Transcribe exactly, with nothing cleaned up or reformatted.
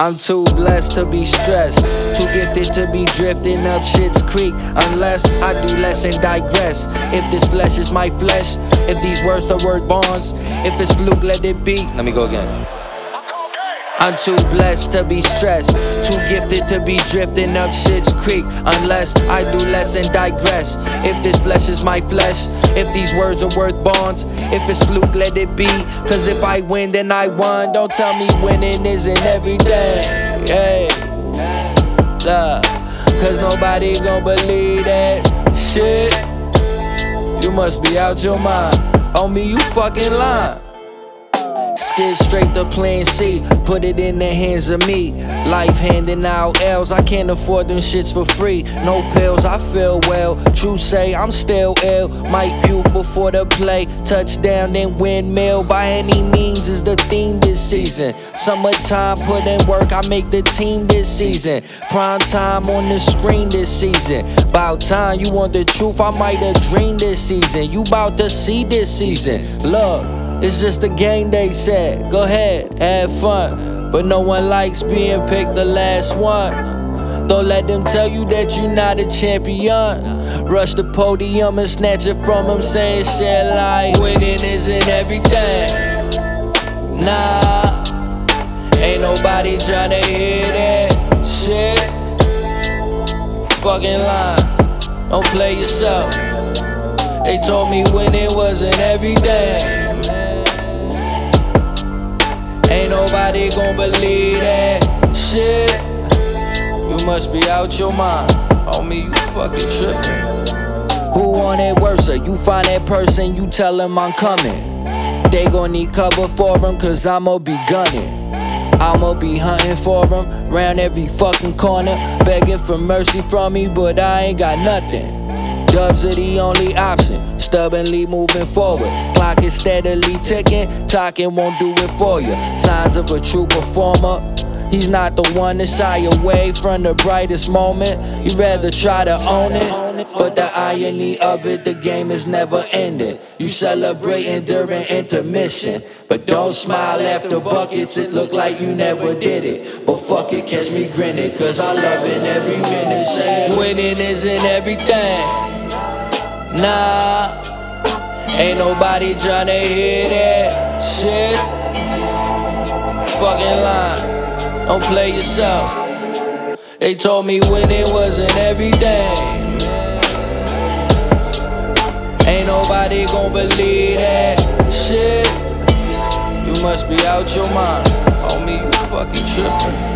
I'm too blessed to be stressed, too gifted to be drifting up shit's creek. Unless I do less and digress. If this flesh is my flesh, if these words are word bonds, if it's fluke, let it be. Let me go again. I'm too blessed to be stressed, too gifted to be drifting up shit's creek. Unless I do less and digress. If this flesh is my flesh, if these words are worth bonds, if it's fluke, let it be. Cause if I win, then I won. Don't tell me winning isn't everything. Hey, nah, cause nobody gon' believe that shit. You must be out your mind. On me, you fucking lying. Skip straight to plan C, put it in the hands of me. Life handing out L's, I can't afford them shits for free. No pills, I feel well. True say, I'm still ill. Might puke before the play. Touchdown, then windmill. By any means is the theme this season. Summertime, put in work, I make the team this season. Prime time on the screen this season. About time, you want the truth, I might have dreamed this season. You bout to see this season. Look, it's just a game, they said. Go ahead, have fun. But no one likes being picked the last one. Don't let them tell you that you're not a champion. Rush the podium and snatch it from them, saying shit like winning isn't everything. Nah, ain't nobody tryna hear that shit. Fucking lying, don't play yourself. They told me winning wasn't everything. Ain't nobody gon' believe that shit. You must be out your mind. Homie, you fucking trippin'. Who want it worse? You find that person, you tell them I'm coming. They gon' need cover for them, cause I'ma be gunning. I'ma be hunting for them, round every fucking corner. Begging for mercy from me, but I ain't got nothing. Dubs are the only option, stubbornly moving forward. Clock is steadily ticking, talking won't do it for you. Signs of a true performer. He's not the one to shy away from the brightest moment. You'd rather try to own it, but the irony of it, the game is never ending. You celebrating during intermission, but don't smile after buckets, it look like you never did it. But fuck it, catch me grinning, cause I love it every minute. Saying winning isn't everything. Nah, ain't nobody tryna hear that shit. Fucking lying, don't play yourself. They told me winning wasn't everything. Ain't nobody gon' believe that shit. You must be out your mind. Homie, you fucking trippin'.